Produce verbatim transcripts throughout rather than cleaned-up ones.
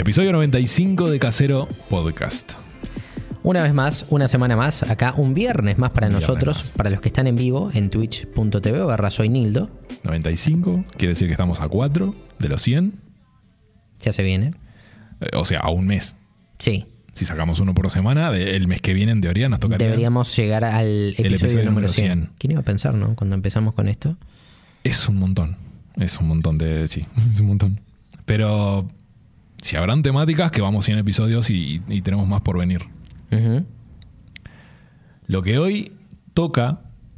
Episodio noventa y cinco de Casero Podcast. Una vez más, una semana más, acá un viernes más para Un nosotros, más. Para los que están en vivo en twitch punto tv barra soy Nildo. noventa y cinco, quiere decir que estamos a cuatro de los cien. Ya se viene. Eh, o sea, a un mes. Sí. Si sacamos uno por semana, de- el mes que viene en teoría nos tocaría. Deberíamos llegar al episodio, episodio número número cien. cien. ¿Quién iba a pensar, no? Cuando empezamos con esto. Es un montón. Es un montón de... Sí, es un montón. Pero si habrán temáticas que vamos cien episodios y, y tenemos más por venir. Uh-huh. Lo que hoy toca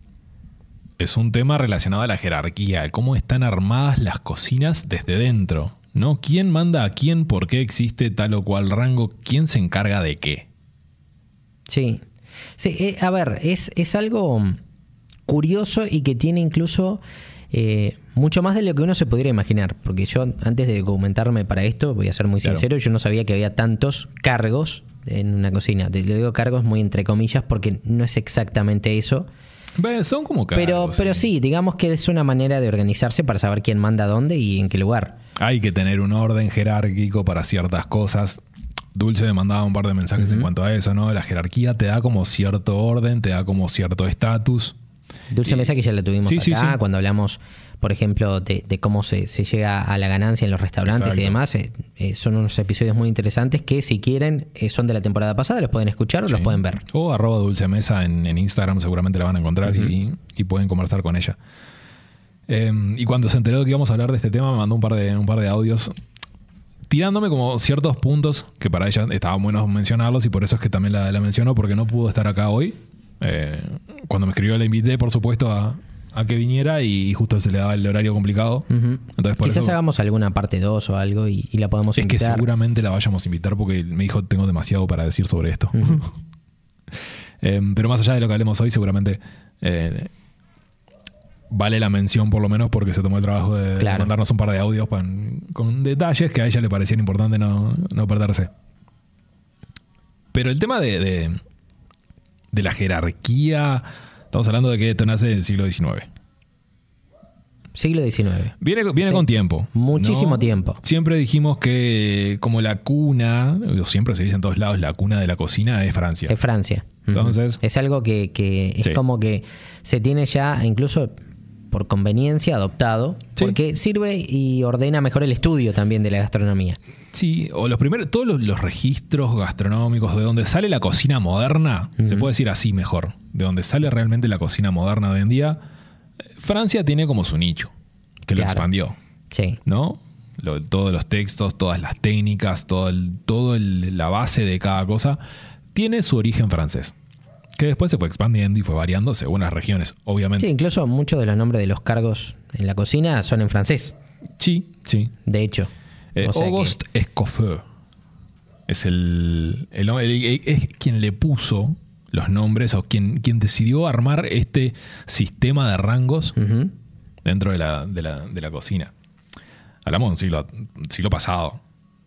es un tema relacionado a la jerarquía, cómo están armadas las cocinas desde dentro, ¿no? ¿Quién manda a quién? ¿Por qué existe tal o cual rango? ¿Quién se encarga de qué? Sí. Sí, eh, a ver, es, es algo curioso y que tiene incluso eh, mucho más de lo que uno se pudiera imaginar. Porque yo, antes de documentarme para esto, voy a ser muy Claro. sincero, yo no sabía que había tantos cargos en una cocina. Te le digo cargos muy entre comillas porque no es exactamente eso. Bueno, son como cargos, Pero, pero sí, digamos que es una manera de organizarse para saber quién manda dónde y en qué lugar. Hay que tener un orden jerárquico para ciertas cosas. Dulce me mandaba un par de mensajes Uh-huh. en cuanto a eso, ¿no? La jerarquía te da como cierto orden, te da como cierto estatus. Dulce Y- Mesa, que ya la tuvimos Sí, acá, sí, sí. cuando hablamos, por ejemplo, de, de cómo se, se llega a la ganancia en los restaurantes Exacto. y demás. Eh, eh, son unos episodios muy interesantes que, si quieren, eh, son de la temporada pasada, los pueden escuchar o los Sí. pueden ver. O arroba Dulce Mesa en, en Instagram, seguramente la van a encontrar. Ujú. y, y pueden conversar con ella. Eh, y cuando se enteró de que íbamos a hablar de este tema, me mandó un par de, un par de audios tirándome como ciertos puntos que para ella estaba bueno mencionarlos, y por eso es que también la, la menciono, porque no pudo estar acá hoy. Eh, cuando me escribió la invité, por supuesto, a, a que viniera, y justo se le daba el horario complicado. Ujú. Entonces, por Quizás eso hagamos alguna parte dos o algo y, y la podemos es que invitar. seguramente la vayamos a invitar, porque me dijo tengo demasiado para decir sobre esto. Ujú. Eh, pero más allá de lo que hablemos hoy, seguramente eh, vale la mención, por lo menos porque se tomó el trabajo de Claro. mandarnos un par de audios pan- con detalles que a ella le parecían importante no, no perderse. Pero el tema de, de, de la jerarquía, estamos hablando de que esto nace en el siglo diecinueve. Siglo diecinueve. Viene, viene Sí. con tiempo. Muchísimo ¿no? tiempo. Siempre dijimos que como la cuna, o siempre se dice en todos lados, la cuna de la cocina es Francia. Es Francia. Ujú. Entonces- es algo que, que es Sí. como que se tiene ya, incluso por conveniencia, adoptado, Sí. porque sirve y ordena mejor el estudio también de la gastronomía. Sí, o los primeros, todos los, los registros gastronómicos de donde sale la cocina moderna, se Ujú. puede decir así mejor, de donde sale realmente la cocina moderna de hoy en día, Francia tiene como su nicho, que lo Claro. expandió, Sí. ¿no? Lo- todos los textos, todas las técnicas, todo, el, todo el- la base de cada cosa, tiene su origen francés, que después se fue expandiendo y fue variando según las regiones, obviamente. Sí, incluso muchos de los nombres de los cargos en la cocina son en francés, Sí, sí. de hecho. Eh, O sea que- Auguste Escoffier es el, el, el- es quien le puso los nombres, o quien, quien decidió armar este sistema de rangos Ujú. dentro de la, de la, de la cocina. Hablamos de un siglo, siglo pasado.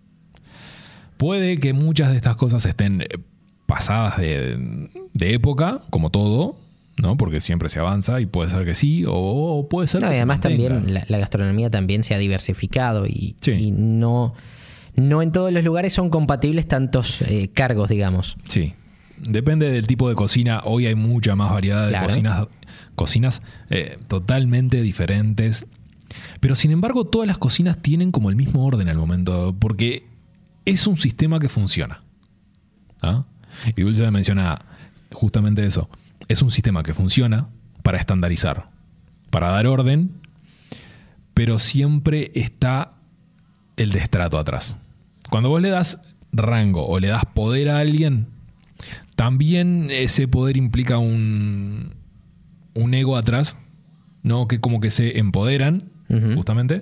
Puede que muchas de estas cosas estén eh, pasadas de, de época, como todo, ¿no? Porque siempre se avanza, y puede ser que sí, o, o puede ser No, que y se además mantenga. también la, la gastronomía también se ha diversificado y, Sí. y no, no en todos los lugares son compatibles tantos eh, cargos, digamos. Sí, depende del tipo de cocina. Hoy hay mucha más variedad de Claro. cocinas, cocinas eh, totalmente diferentes. Pero sin embargo, todas las cocinas tienen como el mismo orden al momento, porque es un sistema que funciona. ¿Ah? Y Dulce me menciona justamente eso. Es un sistema que funciona para estandarizar, para dar orden, pero siempre está el destrato atrás. Cuando vos le das rango o le das poder a alguien, también ese poder implica un, un ego atrás, ¿no? Que como que se empoderan, Ujú. justamente,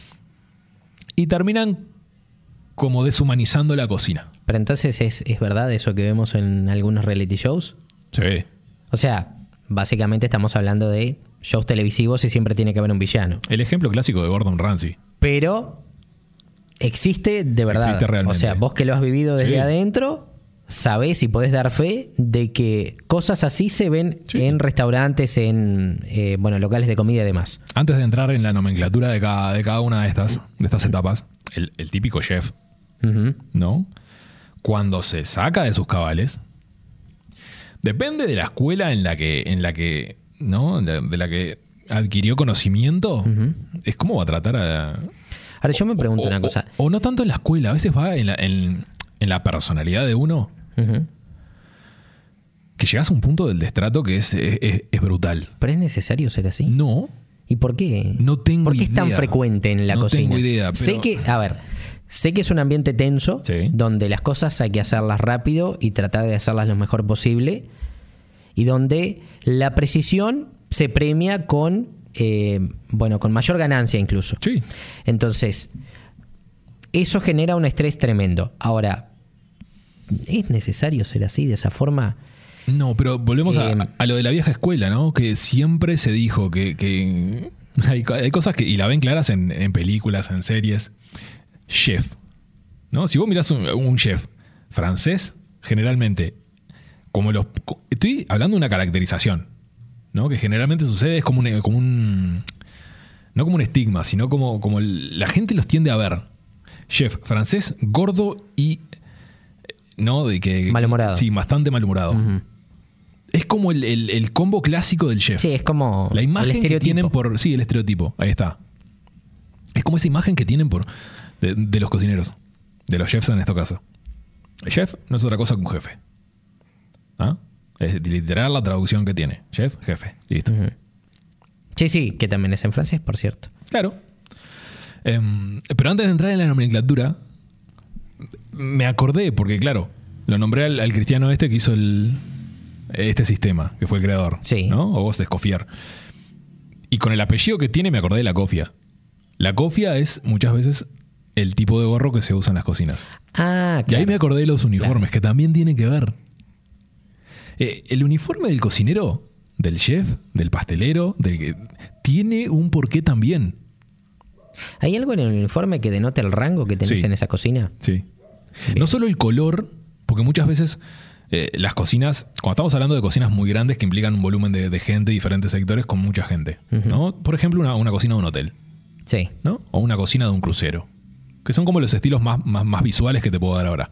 y terminan como deshumanizando la cocina. Pero entonces es, es verdad eso que vemos en algunos reality shows. Sí. O sea, básicamente estamos hablando de shows televisivos y siempre tiene que haber un villano. El ejemplo clásico de Gordon Ramsay. Pero existe de verdad. Existe realmente. O sea, vos que lo has vivido desde Sí. adentro, sabés y podés dar fe de que cosas así se ven Sí. en restaurantes, en eh, bueno, locales de comida y demás. Antes de entrar en la nomenclatura de cada, de cada una de estas, de estas etapas, el, el típico chef, Ujú. ¿no? Cuando se saca de sus cabales, depende de la escuela en la que, en la que, ¿no? De, de la que adquirió conocimiento, Ujú. es cómo va a tratar a... Ahora yo me pregunto o, una cosa. O, o no tanto en la escuela, a veces va en la, en, en la personalidad de uno, Ujú. que llegas a un punto del destrato que es, es, es brutal. ¿Pero es necesario ser así? No, ¿Y por qué? no tengo ¿Por qué es tan idea. frecuente en la No cocina? tengo idea, pero- Sé que, a ver, sé que es un ambiente tenso, Sí. donde las cosas hay que hacerlas rápido y tratar de hacerlas lo mejor posible, y donde la precisión se premia con, eh, bueno, con mayor ganancia incluso. Sí. Entonces, eso genera un estrés tremendo. Ahora, ¿es necesario ser así, de esa forma? No, pero volvemos a, Eh, a lo de la vieja escuela, ¿no? Que siempre se dijo que, que hay, co- hay cosas que, y la ven claras en, en películas, en series. Chef, ¿no? Si vos mirás un, un chef francés, generalmente, como los... co- Estoy hablando de una caracterización, ¿no? Que generalmente sucede, es como un... Como un no como un estigma, sino como, como el- la gente los tiende a ver. Chef francés, gordo y... ¿no? De que, Malhumorado. Sí, bastante malhumorado. Ujú. Es como el, el- el combo clásico del chef. Sí, es como La imagen el que estereotipo. tienen por... Sí, el estereotipo. Ahí está. Es como esa imagen que tienen por de, de los cocineros. De los chefs en este caso. El chef no es otra cosa que un jefe. ¿Ah? Es literal la traducción que tiene. Chef, jefe. Listo. Ujú. Sí, sí, que también es en francés, por cierto. Claro. Em, pero antes de entrar en la nomenclatura, me acordé, porque claro, lo nombré al, al cristiano este que hizo el, este sistema, que fue el creador. Sí. ¿No? O vos de Escoffier. Y con el apellido que tiene me acordé de la cofia. La cofia es muchas veces el tipo de gorro que se usa en las cocinas. Ah, Y ahí claro. me acordé de los uniformes, Claro. que también tiene que ver. Eh, el uniforme del cocinero, del chef, del pastelero, del que tiene un porqué también. ¿Hay algo en el uniforme que denote el rango que tenés Sí. en esa cocina? Sí. Bien. No solo el color, porque muchas veces eh, las cocinas, cuando estamos hablando de cocinas muy grandes que implican un volumen de, de gente, diferentes sectores, con mucha gente. ¿No? Por ejemplo, una, una cocina de un hotel, Sí. ¿no? O una cocina de un crucero. Que son como los estilos más, más, más visuales que te puedo dar ahora.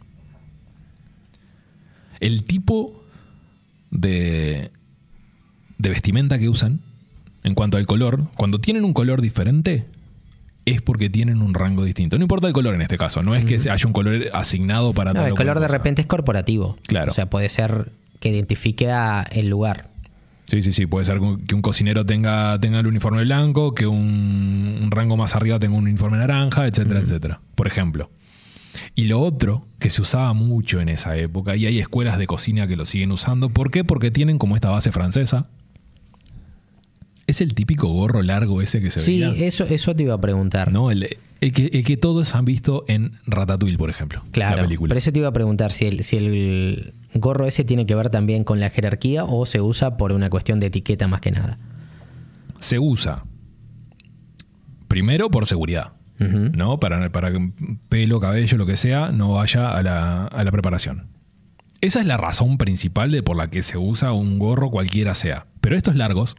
El tipo de, de vestimenta que usan, en cuanto al color, cuando tienen un color diferente, es porque tienen un rango distinto. No importa el color en este caso, no es que haya un color asignado para No, tal el o cual color de cosa. repente es corporativo. Claro. O sea, puede ser que identifique a el lugar. Sí, sí, sí. Puede ser que un cocinero tenga, tenga el uniforme blanco, que un, un rango más arriba tenga un uniforme naranja, etcétera, etcétera. Por ejemplo. Y lo otro que se usaba mucho en esa época, y hay escuelas de cocina que lo siguen usando. ¿Por qué? Porque tienen como esta base francesa. Es el típico gorro largo ese que se Sí, veía. eso, eso te iba a preguntar. ¿No? El, el que, el que todos han visto en Ratatouille, por ejemplo. Claro, La película. pero eso te iba a preguntar si el, si el gorro ese tiene que ver también con la jerarquía o se usa por una cuestión de etiqueta más que nada. Se usa primero por seguridad. Ujú. ¿No? Para, para que pelo, cabello, lo que sea, no vaya a la, a la preparación. Esa es la razón principal de por la que se usa un gorro cualquiera sea. Pero estos largos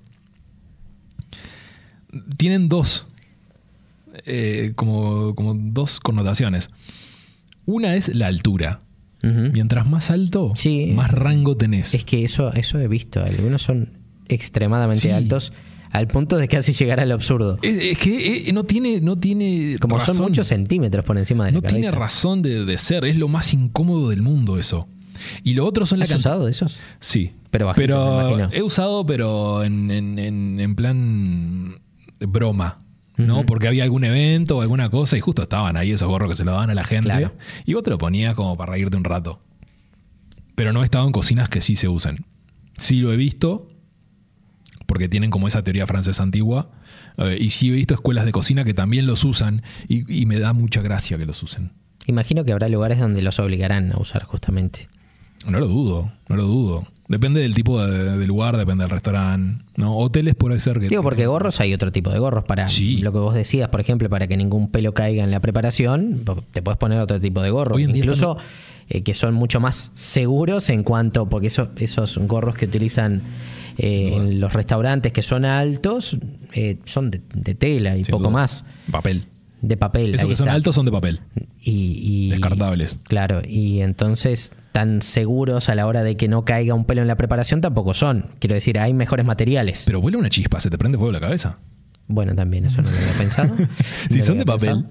tienen dos, eh, como, como dos connotaciones. Una es la altura. Ujú. Mientras más alto, Sí. más rango tenés. Es que eso, eso he visto. Algunos son extremadamente Sí. altos al punto de casi llegar al absurdo. Es, es que eh, no tiene, no tiene Como razón. son muchos centímetros por encima de la No cabeza. tiene razón de, de ser. Es lo más incómodo del mundo eso. Y lo otro son la ¿Has cantidad. usado de esos? Sí. Pero bajito, me imagino. he usado, pero en, en, en, en plan de broma. ¿No? Ujú. Porque había algún evento o alguna cosa y justo estaban ahí esos gorros que se lo daban a la gente. Claro. Y vos te lo ponías como para reírte un rato. Pero no he estado en cocinas que sí se usen. Sí lo he visto, porque tienen como esa teoría francesa antigua. eh, y sí he visto escuelas de cocina que también los usan y, y me da mucha gracia que los usen. Imagino que habrá lugares donde los obligarán a usar justamente. No lo dudo, no lo dudo. Depende del tipo de, de lugar, depende del restaurante. ¿No? Hoteles puede ser que... Digo, porque gorros hay otro tipo de gorros para Sí. lo que vos decías, por ejemplo, para que ningún pelo caiga en la preparación, te puedes poner otro tipo de gorro. Hoy en día Incluso eh, que son mucho más seguros en cuanto, porque eso, esos gorros que utilizan eh, Sin duda. en los restaurantes que son altos, eh, son de, de tela y Sin poco duda. más. Papel. De papel. Esos ahí que son está. altos son de papel. Y, y- Descartables. Claro, y entonces tan seguros a la hora de que no caiga un pelo en la preparación tampoco son. Quiero decir, hay mejores materiales. Pero vuela una chispa, se te prende fuego la cabeza. Bueno, también eso no lo había pensado. Si No lo son de había papel. pensado.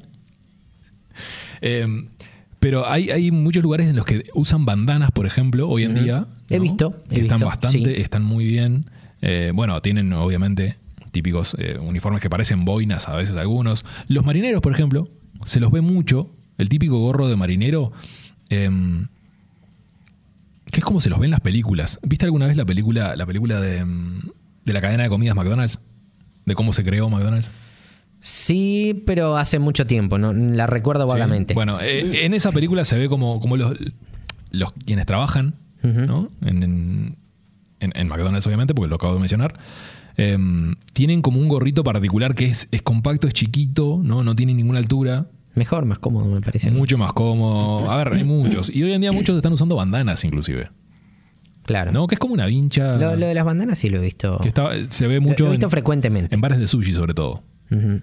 Eh, pero hay, hay muchos lugares en los que usan bandanas, por ejemplo, hoy en día. He ¿no? visto, he Que están visto, bastante, sí. están muy bien. Eh, bueno, tienen obviamente típicos eh, uniformes que parecen boinas a veces algunos. Los marineros, por ejemplo, se los ve mucho. El típico gorro de marinero, eh, que es como se los ve en las películas. ¿Viste alguna vez la película, la película de, de la cadena de comidas McDonald's? De cómo se creó McDonald's. Sí, pero hace mucho tiempo, ¿no? La recuerdo Sí. vagamente. Bueno, eh, en esa película se ve como, como los, los quienes trabajan, Ujú. ¿no? En, en, en- en McDonald's, obviamente, porque lo acabo de mencionar. eh, tienen como un gorrito particular que es, es compacto, es chiquito, ¿no? No tiene ninguna altura. Mejor, más cómodo, me parece. a mí. Mucho más cómodo. A ver, hay muchos. Y hoy en día muchos están usando bandanas, inclusive. Claro. ¿No? Que es como una vincha. Lo, lo de las bandanas sí lo he visto. Que está, se ve Lo- mucho lo he visto en, frecuentemente. en bares de sushi, sobre todo. Ujú.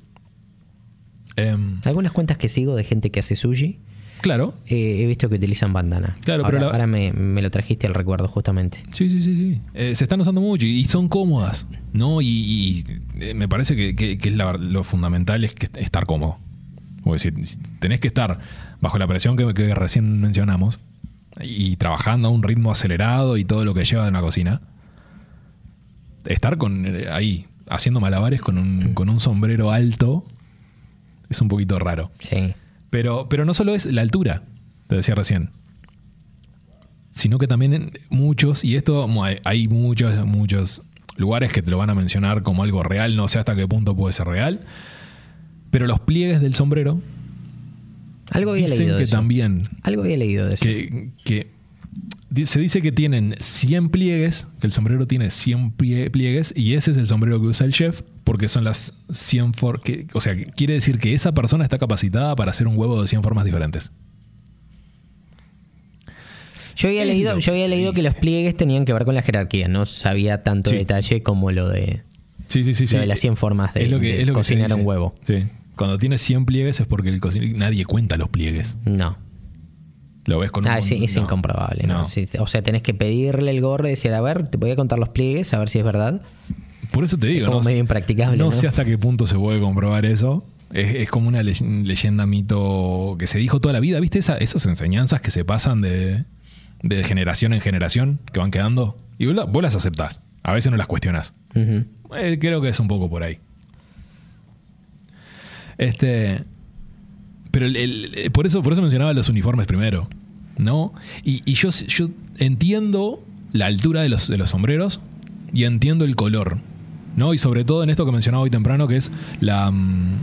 Em, Algunas cuentas que sigo de gente que hace sushi, claro. eh, he visto que utilizan bandana. Claro, ahora, pero la- ahora me, me lo trajiste al recuerdo justamente. Sí, sí, sí, sí. Eh, se están usando mucho y son cómodas, ¿no? Y, y, eh, me parece que, que- que es la- lo fundamental es que estar cómodo. O decir, si tenés que estar bajo la presión que, que recién mencionamos y trabajando a un ritmo acelerado y todo lo que lleva en la cocina. Estar con eh, ahí haciendo malabares con un, con un sombrero alto es un poquito raro. Sí. Pero, pero no solo es la altura, te decía recién, sino que también en muchos, y esto mo- hay- hay muchos, muchos lugares que te lo van a mencionar como algo real, no sé hasta qué punto puede ser real, pero los pliegues del sombrero Algo había dicen leído de que eso. también, Algo había leído de eso. que, que di- se dice que tienen cien pliegues, que el sombrero tiene cien plie- pliegues, y ese es el sombrero que usa el chef, porque son las cien formas, o sea, quiere decir que esa persona está capacitada para hacer un huevo de cien formas diferentes. Yo había Es leído, lo yo había que se leído que dice. los pliegues tenían que ver con la jerarquía. No sabía tanto Sí. detalle como lo de, Sí, sí, sí. sí. lo de las cien formas de, Es lo que- de es lo que se cocinar dice. un huevo. Sí. Cuando tienes cien pliegues es porque el cocinero, nadie cuenta los pliegues. No. Lo ves con un Ah, sí, montón- es no. incomprobable. ¿no? No. Sí, o sea, tenés que pedirle el gorro y decir, a ver, te voy a contar los pliegues, a ver si es verdad. Por eso te digo, como no, medio impracticable, no ¿no? sé hasta qué punto se puede comprobar eso. Es, es como una le- leyenda, mito que se dijo toda la vida. ¿Viste esa- esas enseñanzas que se pasan de, de generación en generación, que van quedando? Y vos, la- vos las aceptás. A veces no las cuestionás. Ujú. Eh, creo que es un poco por ahí. Este. Pero el- el- por eso, por eso mencionaba los uniformes primero. ¿No? Y, y yo, yo entiendo la altura de los, de los sombreros y entiendo el color. ¿No? Y sobre todo en esto que mencionaba hoy temprano, que es la. mm,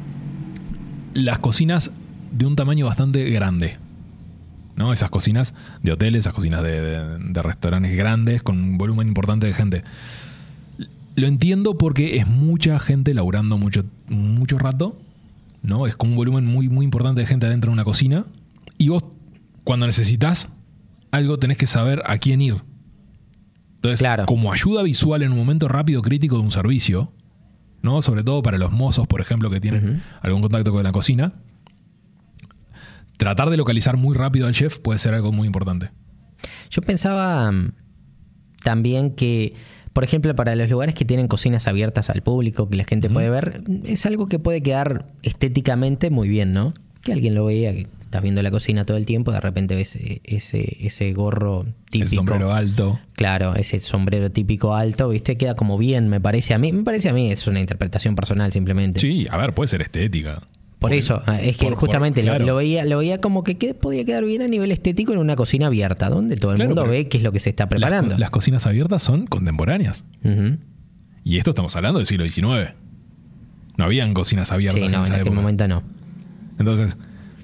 las cocinas de un tamaño bastante grande. ¿No? Esas cocinas de hoteles, esas cocinas de, de- de restaurantes grandes con un volumen importante de gente. Lo entiendo porque es mucha gente laburando mucho, mucho rato, ¿no? Es como un volumen muy, muy importante de gente adentro de una cocina. Y vos, cuando necesitas algo, tenés que saber a quién ir. Entonces, Claro. como ayuda visual en un momento rápido crítico de un servicio, ¿no? Sobre todo para los mozos, por ejemplo, que tienen Ujú. algún contacto con la cocina, tratar de localizar muy rápido al chef puede ser algo muy importante. Yo pensaba mm, también que, por ejemplo, para los lugares que tienen cocinas abiertas al público, que la gente puede ver, es algo que puede quedar estéticamente muy bien, ¿no? Que alguien lo vea, que estás viendo la cocina todo el tiempo, de repente ves eh, ese, ese gorro típico. El sombrero alto. Claro, ese sombrero típico alto, ¿viste? Queda como bien, me parece a mí. Me parece a mí, es una interpretación personal simplemente. Sí, a ver, puede ser estética. Por eso, es que por- justamente por- lo- claro. lo, veía, lo veía como que qued- podía quedar bien a nivel estético en una cocina abierta, donde todo el Claro, mundo pero ve qué es lo que se está preparando. Las, las cocinas abiertas son contemporáneas. Ujú. Y esto estamos hablando del siglo diecinueve. No habían cocinas abiertas Sí, no, en en esa aquel época. momento no. Entonces,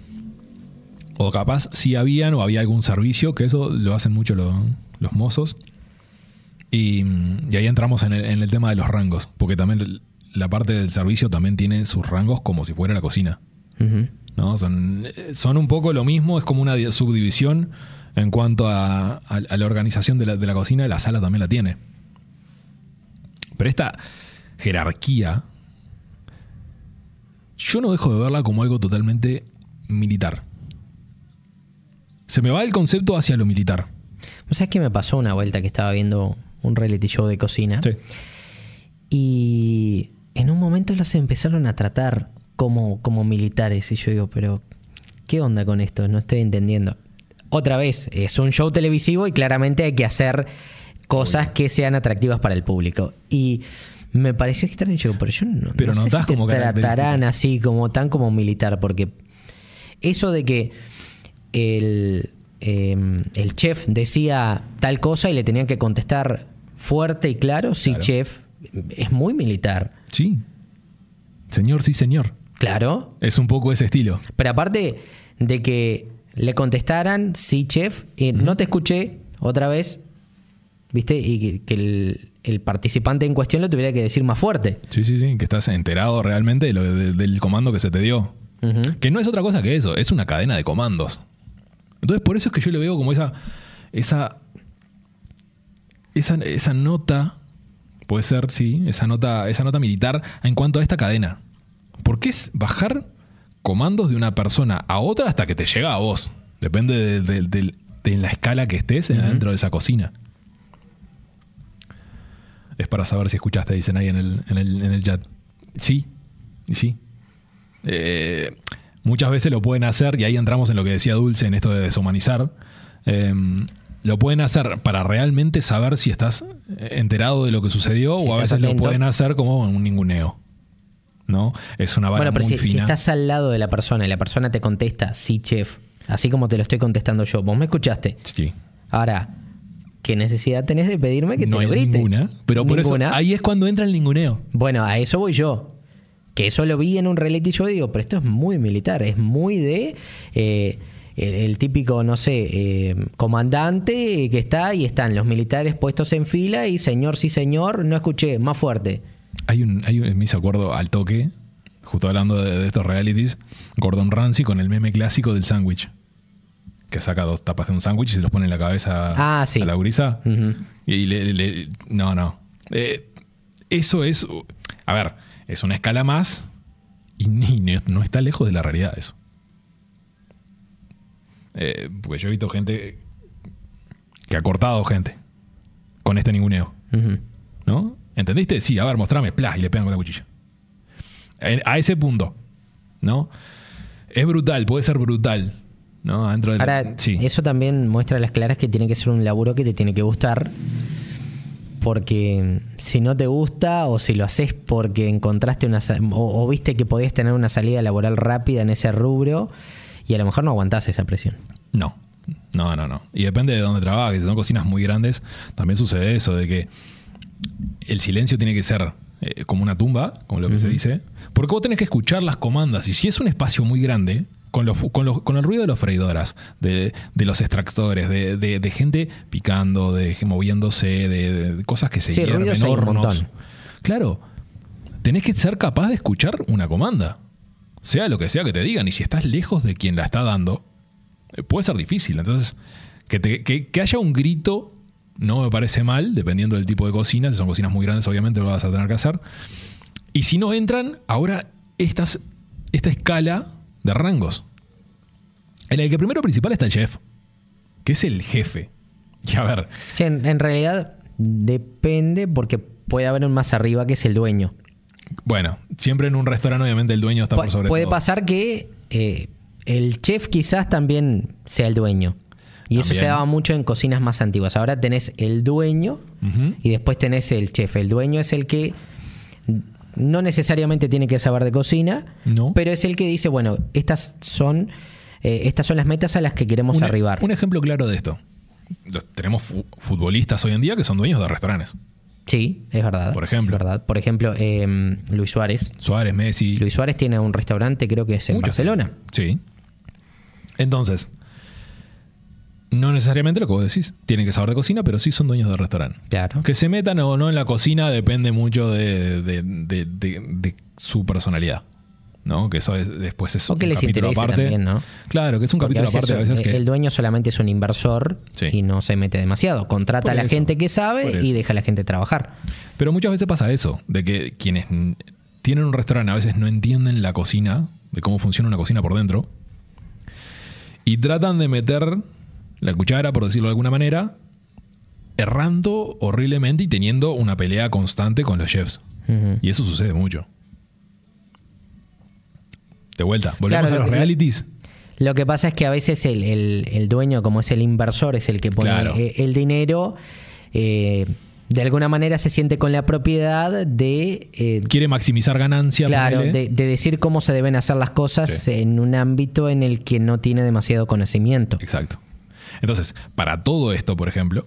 o capaz sí habían o había algún servicio, que eso lo hacen mucho lo- los mozos. Y, y ahí entramos en el, en el tema de los rangos, porque también la parte del servicio también tiene sus rangos como si fuera la cocina. Ujú. ¿No? Son, son un poco lo mismo, es como una di- subdivisión en cuanto a, a- a la organización de la, de la cocina, la sala también la tiene. Pero esta jerarquía yo no dejo de verla como algo totalmente militar. Se me va el concepto hacia lo militar. ¿Sabes qué me pasó una vuelta que estaba viendo un reality show de cocina? Sí. Y en un momento los empezaron a tratar como, como militares. Y yo digo, pero ¿qué onda con esto? No estoy entendiendo. Otra vez, es un show televisivo y claramente hay que hacer cosas que sean atractivas para el público. Y me pareció extraño, pero yo no, pero no sé si te como tratarán así, como tan como militar, porque eso de que el, eh, el chef decía tal cosa y le tenían que contestar fuerte y claro, sí, claro. chef, es muy militar. Sí. Señor, sí, señor. Claro. Es un poco ese estilo. Pero aparte de que le contestaran, sí, chef, y uh-huh. no te escuché otra vez, ¿viste? Y que, que el, el participante en cuestión lo tuviera que decir más fuerte. Sí, sí, sí, que estás enterado realmente de lo, de, del comando que se te dio. Uh-huh. Que no es otra cosa que eso, es una cadena de comandos. Entonces, por eso es que yo le veo como esa esa esa, esa nota, puede ser, sí, esa nota, esa nota militar en cuanto a esta cadena. Porque es bajar comandos de una persona a otra hasta que te llega a vos. Depende de, de, de, de la escala que estés uh-huh. dentro de esa cocina. Es para saber si escuchaste, dicen ahí en el, en el, en el chat. Sí, sí. Eh, muchas veces lo pueden hacer, y ahí entramos en lo que decía Dulce, en esto de deshumanizar. Eh, lo pueden hacer para realmente saber si estás enterado de lo que sucedió, si o a veces atento. Lo pueden hacer como un ninguneo. ¿No? Es una vara bueno, pero muy si, fina. si estás al lado de la persona y la persona te contesta, sí, chef, así como te lo estoy contestando yo, vos me escuchaste. Sí. Ahora, ¿qué necesidad tenés de pedirme que no te lo grite? Ninguna, pero por ninguna. Eso ahí es cuando entra el ninguneo. Bueno, a eso voy yo. Que eso lo vi en un reality show y digo, pero esto es muy militar, es muy de eh, el, el típico, no sé, eh, comandante que está y están los militares puestos en fila y señor, sí señor, no escuché, más fuerte. Hay un, hay un, me hice acuerdo al toque, justo hablando de, de estos realities, Gordon Ramsay con el meme clásico del sándwich. Que saca dos tapas de un sándwich y se los pone en la cabeza ah, sí. a la gurisa. Uh-huh. Y le, le, no, no. Eh, eso es, a ver, es una escala más y ni, no está lejos de la realidad eso. Eh, porque yo he visto gente que ha cortado gente con este ninguneo. Uh-huh. ¿No? ¿Entendiste? Sí, a ver, mostrame, plas, y le pegan con la cuchilla. A ese punto, ¿no? Es brutal, puede ser brutal, ¿no? Dentro del, Ahora, sí. Eso también muestra a las claras que tiene que ser un laburo que te tiene que gustar, porque si no te gusta o si lo haces porque encontraste una o, o viste que podías tener una salida laboral rápida en ese rubro y a lo mejor no aguantás esa presión. No, no, no, no. Y depende de dónde trabajes. Si son cocinas muy grandes, también sucede eso, de que el silencio tiene que ser eh, como una tumba, como lo que uh-huh. se dice, porque vos tenés que escuchar las comandas. Y si es un espacio muy grande, con, los, con, los, con el ruido de las freidoras, de, de los extractores, de, de, de gente picando, de moviéndose, de, de cosas que se sí, hierven, ruidos hay un montón. Claro, tenés que ser capaz de escuchar una comanda, sea lo que sea que te digan. Y si estás lejos de quien la está dando, eh, puede ser difícil. Entonces, que, te, que, que haya un grito no me parece mal, dependiendo del tipo de cocina. Si son cocinas muy grandes, obviamente lo vas a tener que hacer. Y si no entran, ahora estas, esta escala de rangos. En el que primero principal está el chef, que es el jefe. Y a ver... Sí, en, en realidad depende, porque puede haber un más arriba que es el dueño. Bueno, siempre en un restaurante obviamente el dueño está Pu- por sobre puede todo. Puede pasar que eh, el chef quizás también sea el dueño. Y también. Eso se daba mucho en cocinas más antiguas. Ahora tenés el dueño uh-huh. y después tenés el chef. El dueño es el que no necesariamente tiene que saber de cocina, no. pero es el que dice, bueno, estas son, eh, estas son las metas a las que queremos un, arribar. Un ejemplo claro de esto. Tenemos fu- futbolistas hoy en día que son dueños de restaurantes. Sí, es verdad. Por ejemplo. Es verdad. Por ejemplo, eh, Luis Suárez. Suárez, Messi. Luis Suárez tiene un restaurante, creo que es en Muchas Barcelona. Sí. Entonces... No necesariamente lo que vos decís. Tienen que saber de cocina, pero sí son dueños del restaurante. Claro. Que se metan o no en la cocina depende mucho de, de, de, de, de su personalidad, ¿no? Que eso es, después es o que un les capítulo interese aparte. También, ¿no? Claro, que es un Porque capítulo a veces aparte. A veces el, que... el dueño solamente es un inversor sí. y no se mete demasiado. Contrata por a la eso, gente que sabe y deja a la gente trabajar. Pero muchas veces pasa eso, de que quienes tienen un restaurante, a veces no entienden la cocina, de cómo funciona una cocina por dentro, y tratan de meter la cuchara, por decirlo de alguna manera, errando horriblemente y teniendo una pelea constante con los chefs. Uh-huh. Y eso sucede mucho. De vuelta, volvemos claro, a los que, realities. Lo que pasa es que a veces el, el, el dueño, como es el inversor, es el que pone claro. el, el dinero. Eh, de alguna manera se siente con la propiedad de... Eh, Quiere maximizar ganancias. Claro, de, de decir cómo se deben hacer las cosas sí. en un ámbito en el que no tiene demasiado conocimiento. Exacto. Entonces, para todo esto, por ejemplo,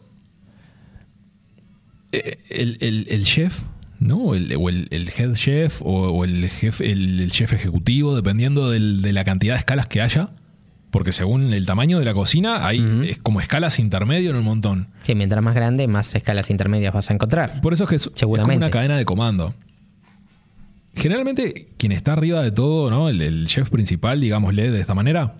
el, el, el chef, ¿no? El, o el, el head chef o, o el, jefe, el, el chef ejecutivo, dependiendo del, de la cantidad de escalas que haya, porque según el tamaño de la cocina hay uh-huh. es como escalas intermedio en un montón. Sí, mientras más grande, más escalas intermedias vas a encontrar. Por eso es que es, es como una cadena de comando. Generalmente, quien está arriba de todo, ¿no? El, el chef principal, digámosle de esta manera,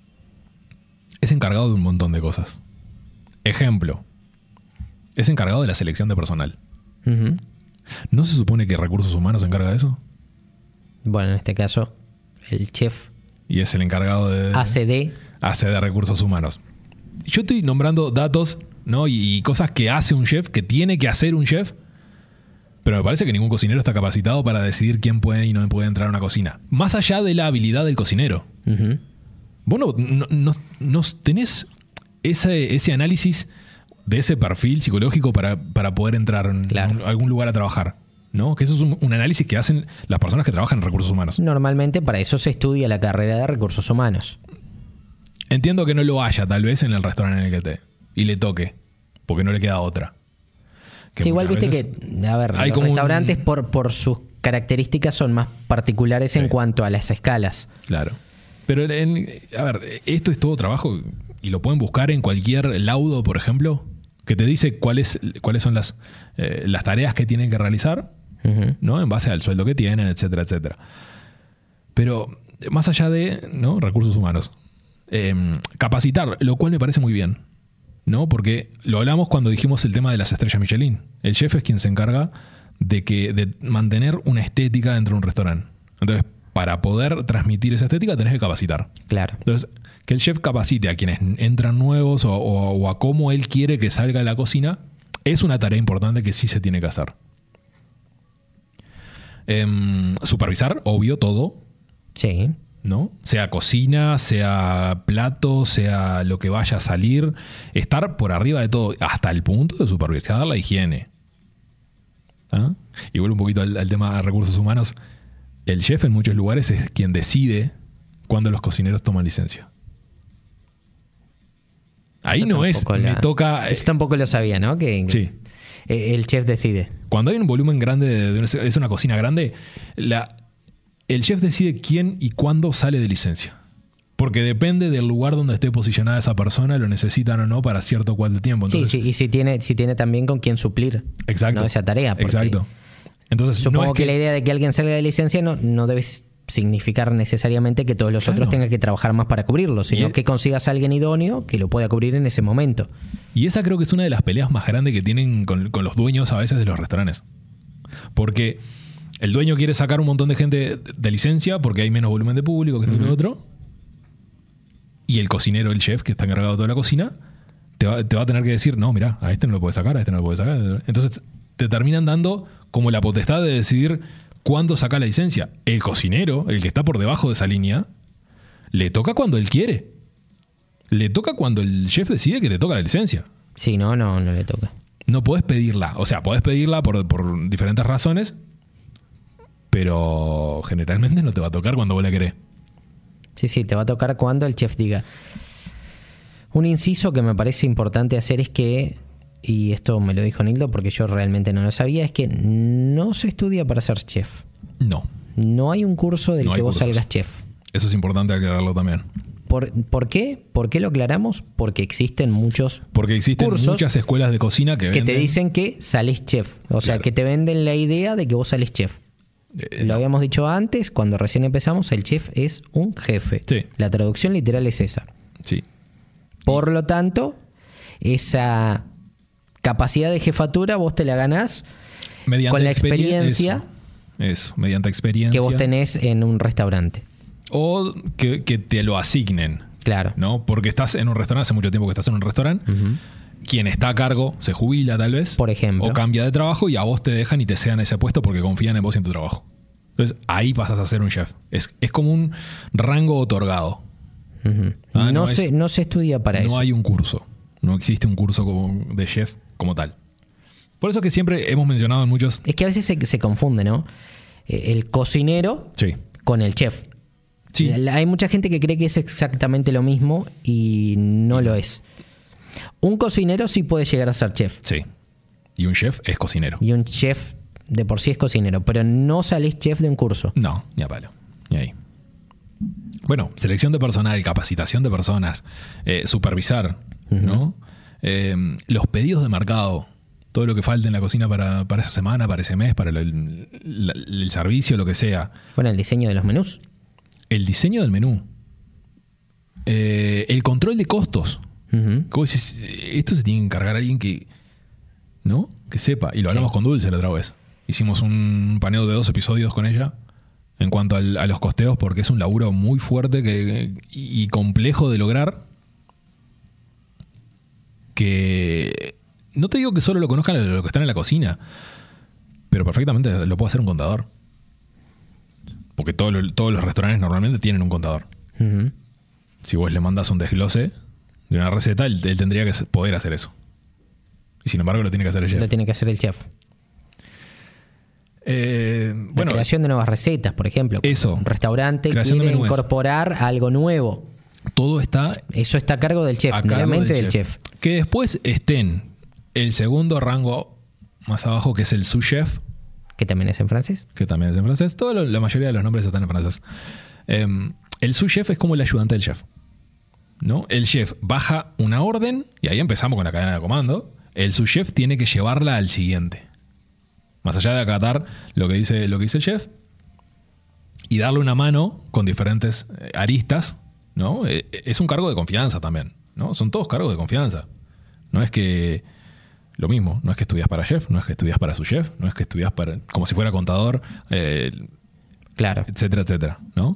es encargado de un montón de cosas. Ejemplo, es encargado de la selección de personal. Uh-huh. ¿No se supone que Recursos Humanos se encarga de eso? Bueno, en este caso, el chef... Y es el encargado de... A C D. A C D, Recursos Humanos. Yo estoy nombrando datos, ¿no? Y, y cosas que hace un chef, que tiene que hacer un chef, pero me parece que ningún cocinero está capacitado para decidir quién puede y no puede entrar a una cocina. Más allá de la habilidad del cocinero. Uh-huh. Vos no, no, no, no tenés ese, ese análisis de ese perfil psicológico para, para poder entrar claro. a algún lugar a trabajar, ¿no? Que eso es un, un análisis que hacen las personas que trabajan en recursos humanos. Normalmente para eso se estudia la carrera de recursos humanos. Entiendo que no lo haya tal vez en el restaurante en el que esté y le toque, porque no le queda otra. Sí, igual viste que, a ver, los restaurantes un... por, por sus características son más particulares sí. en cuanto a las escalas. Claro. Pero, en, a ver, esto es todo trabajo y lo pueden buscar en cualquier laudo, por ejemplo, que te dice cuáles, cuáles son las, eh, las tareas que tienen que realizar, uh-huh. ¿no? En base al sueldo que tienen, etcétera, etcétera. Pero más allá de, ¿no? Recursos humanos, eh, capacitar, lo cual me parece muy bien, ¿no? Porque lo hablamos cuando dijimos el tema de las estrellas Michelin. El chef es quien se encarga de, que, de mantener una estética dentro de un restaurante. Entonces, para poder transmitir esa estética tenés que capacitar. Claro. Entonces, que el chef capacite a quienes entran nuevos o, o, o a cómo él quiere que salga de la cocina es una tarea importante que sí se tiene que hacer. Eh, supervisar, obvio, todo. Sí. ¿No? Sea cocina, sea plato, sea lo que vaya a salir. Estar por arriba de todo, hasta el punto de supervisar la higiene. ¿Ah? Y vuelvo un poquito al, al tema de recursos humanos. El chef en muchos lugares es quien decide cuándo los cocineros toman licencia. Ahí eso no es, la... me toca... Eso tampoco lo sabía, ¿no? Que sí. El chef decide. Cuando hay un volumen grande, de una, es una cocina grande, la, el chef decide quién y cuándo sale de licencia. Porque depende del lugar donde esté posicionada esa persona, lo necesitan o no para cierto cual de tiempo. Entonces, sí, sí, y si tiene, si tiene también con quién suplir, exacto, ¿no? Esa tarea. Exacto. Entonces, supongo no es que, que la idea de que alguien salga de licencia no, no debe significar necesariamente que todos los claro. otros tengan que trabajar más para cubrirlo, sino es, que consigas a alguien idóneo que lo pueda cubrir en ese momento. Y esa creo que es una de las peleas más grandes que tienen con, con los dueños a veces de los restaurantes. Porque el dueño quiere sacar un montón de gente de licencia porque hay menos volumen de público que esto uh-huh. y lo otro. Y el cocinero, el chef que está encargado de toda la cocina, te va, te va a tener que decir, no, mira, a este no lo puedes sacar, a este no lo puedes sacar. Entonces te terminan dando como la potestad de decidir cuándo saca la licencia. El cocinero, el que está por debajo de esa línea, le toca cuando él quiere. Le toca cuando el chef decide que le toca la licencia. Sí, no, no, no le toca. No podés pedirla. O sea, podés pedirla por, por diferentes razones, pero generalmente no te va a tocar cuando vos la querés. Sí, sí, te va a tocar cuando el chef diga. Un inciso que me parece importante hacer es que, y esto me lo dijo Nildo porque yo realmente no lo sabía, es que no se estudia para ser chef. No. No hay un curso del no que vos cursos. salgas chef. Eso es importante aclararlo también. ¿Por, ¿Por qué? ¿Por qué lo aclaramos? Porque existen muchos Porque existen cursos muchas escuelas de cocina que, que venden... te dicen que sales chef. O sea, claro. que te venden la idea de que vos sales chef. Eh, lo no. habíamos dicho antes, cuando recién empezamos, el chef es un jefe. Sí. La traducción literal es esa. Sí. Por lo tanto, esa capacidad de jefatura vos te la ganás mediante con la experiencia. Eso. Eso, mediante experiencia. Que vos tenés en un restaurante. O que, que te lo asignen. Claro. ¿No? Porque estás en un restaurante, hace mucho tiempo que estás en un restaurante. Uh-huh. Quien está a cargo se jubila tal vez. Por ejemplo. O cambia de trabajo y a vos te dejan y te cedan ese puesto porque confían en vos y en tu trabajo. Entonces ahí pasas a ser un chef. Es, es como un rango otorgado. Uh-huh. Ah, no, no, se, es, no se estudia para no eso. No hay un curso. No existe un curso como de chef como tal. Por eso que siempre hemos mencionado en muchos... Es que a veces se, se confunde, ¿no? El cocinero sí. con el chef. Sí. Hay mucha gente que cree que es exactamente lo mismo y no lo es. Un cocinero sí puede llegar a ser chef. Sí. Y un chef es cocinero. Y un chef de por sí es cocinero, pero no salís chef de un curso. No, ni a palo. Ni ahí. Bueno, selección de personal, capacitación de personas, eh, supervisar, uh-huh. ¿no? Eh, los pedidos de mercado, todo lo que falte en la cocina para, para esa semana, para ese mes, para el, el, el servicio, lo que sea. Bueno, el diseño de los menús. El diseño del menú. Eh, el control de costos. Uh-huh. ¿Cómo dices? Esto se tiene que encargar alguien que, ¿no? Que sepa. Y lo hablamos sí. con Dulce la otra vez. Hicimos un paneo de dos episodios con ella en cuanto al, a los costeos, porque es un laburo muy fuerte que, y, y complejo de lograr. Que no te digo que solo lo conozcan los que están en la cocina, pero perfectamente lo puede hacer un contador. Porque todo lo, todos los restaurantes normalmente tienen un contador. Uh-huh. Si vos le mandas un desglose de una receta, él, él tendría que poder hacer eso. Y sin embargo lo tiene que hacer el chef. Lo tiene que hacer el chef. Eh, la bueno, creación de nuevas recetas, por ejemplo. Eso. Un restaurante quiere incorporar algo nuevo. Todo está... Eso está a cargo del chef, de la mente del, del chef. chef. Que después estén el segundo rango más abajo, que es el sous chef. Que también es en francés. Que también es en francés. Todo lo, la mayoría de los nombres están en francés. Eh, el sous chef es como el ayudante del chef, ¿no? El chef baja una orden y ahí empezamos con la cadena de comando. El sous chef tiene que llevarla al siguiente. Más allá de acatar lo que dice, lo que dice el chef y darle una mano con diferentes aristas, ¿no? Es un cargo de confianza también, ¿no? Son todos cargos de confianza. No es que... Lo mismo, no es que estudias para chef, no es que estudias para su chef, no es que estudias para, como si fuera contador, eh, claro, etcétera, etcétera, ¿no?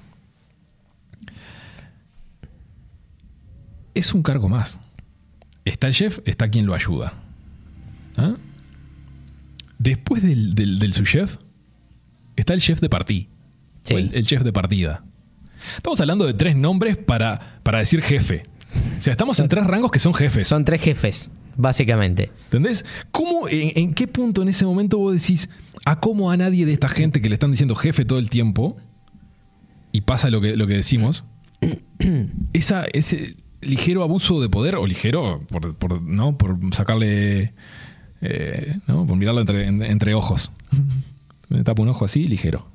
Es un cargo más. Está el chef, está quien lo ayuda. ¿Ah? Después del, del, del subchef, está el chef de partida. Sí. El, el chef de partida. Estamos hablando de tres nombres para, para decir jefe. O sea, estamos son, en tres rangos que son jefes. Son tres jefes, básicamente. ¿Entendés? ¿Cómo, en, en qué punto en ese momento vos decís, a cómo a nadie de esta gente que le están diciendo jefe todo el tiempo, y pasa lo que, lo que decimos, esa, ese ligero abuso de poder, o ligero, por, por, ¿no? por sacarle, eh, ¿no? por mirarlo entre, en, entre ojos. Me tapo un ojo así, ligero.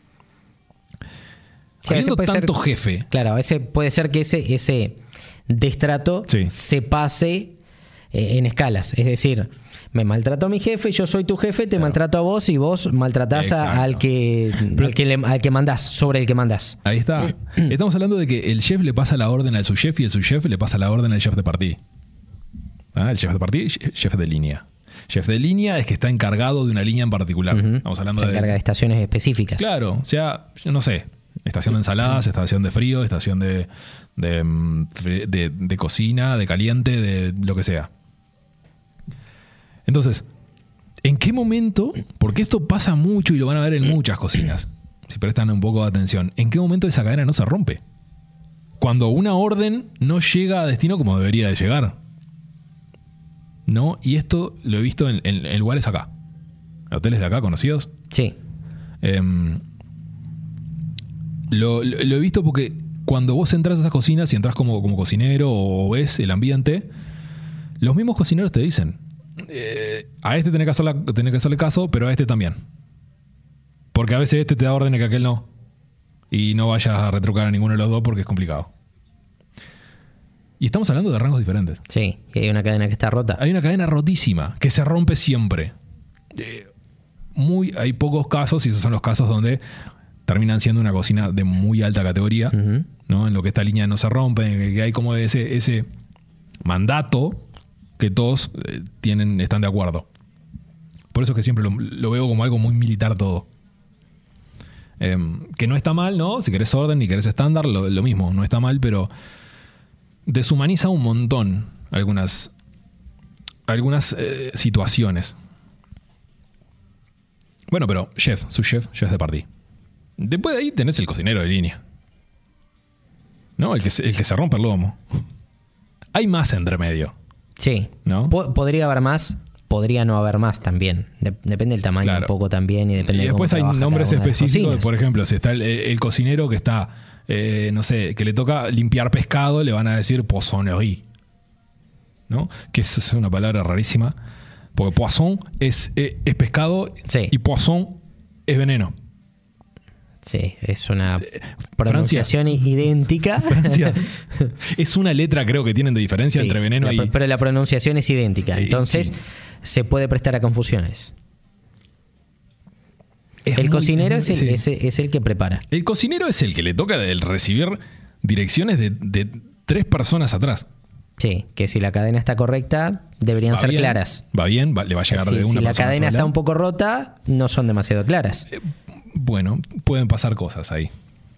Sí, habiendo tanto ser, jefe. Claro, a veces puede ser que ese... ese destrato sí. se pase eh, en escalas. Es decir, me maltrato a mi jefe, yo soy tu jefe, te claro. maltrato a vos y vos maltratás a, al, que, al, que le, al que mandás, sobre el que mandás. Ahí está. Estamos hablando de que el chef le pasa la orden al subchef y el subchef le pasa la orden al chef de partida. ¿Ah? El chef de partida, chef de línea. Chef de línea es que está encargado de una línea en particular. Uh-huh. Estamos hablando se de... encarga de estaciones específicas. Claro, o sea, yo no sé, estación de ensaladas, estación de frío, estación de... De, de, de cocina, de caliente, de lo que sea. Entonces, ¿en qué momento? Porque esto pasa mucho y lo van a ver en muchas cocinas, si prestan un poco de atención. ¿En qué momento esa cadena no se rompe? Cuando una orden no llega a destino como debería de llegar. ¿No? Y esto lo he visto en, en, en lugares acá. Hoteles de acá conocidos. Sí. Eh, lo, lo, lo he visto porque cuando vos entras a esas cocinas y entras como, como cocinero o ves el ambiente, los mismos cocineros te dicen, eh, a este tenés que, hacerla, tenés que hacerle caso, pero a este también. Porque a veces este te da órdenes que aquel no. Y no vayas a retrucar a ninguno de los dos porque es complicado. Y estamos hablando de rangos diferentes. Sí, y hay una cadena que está rota. Hay una cadena rotísima, que se rompe siempre. Eh, muy, hay pocos casos, y esos son los casos donde terminan siendo una cocina de muy alta categoría, uh-huh. ¿no? En lo que esta línea no se rompe, en que hay como ese, ese mandato que todos eh, tienen, están de acuerdo. Por eso es que siempre lo, lo veo como algo muy militar todo. Eh, que no está mal, ¿no? Si querés orden y querés estándar, lo, lo mismo, no está mal, pero deshumaniza un montón algunas, algunas eh, situaciones. Bueno, pero chef, su chef, chef de party. Después de ahí tenés el cocinero de línea. ¿No? El que, se, el que se rompe el lomo. Hay más entre medio. Sí. ¿No? Po- podría haber más, podría no haber más también. De- depende del tamaño Claro. un poco también y depende Y de cómo después hay trabaja nombres cada una de las específicos. cocinas. Por ejemplo, si está el, el cocinero que está, eh, no sé, que le toca limpiar pescado, le van a decir poissonnerie. ¿No? Que eso es una palabra rarísima. Porque poisson es, es, es pescado Sí. y poisson es veneno. Sí, es una pronunciación Francia. idéntica. Francia. Es una letra, creo que tienen de diferencia Sí, entre veneno la- y. pero la pronunciación es idéntica. Eh, Entonces sí. se puede prestar a confusiones. Es el muy- cocinero es el, sí. es, es el que prepara. El cocinero es el que le toca el recibir direcciones de, de tres personas atrás. Sí, que si la cadena está correcta, deberían Va ser bien, claras. Va bien, va- le va a llegar Sí, de una si la persona cadena sola. está un poco rota, no son demasiado claras. Bueno, pueden pasar cosas ahí.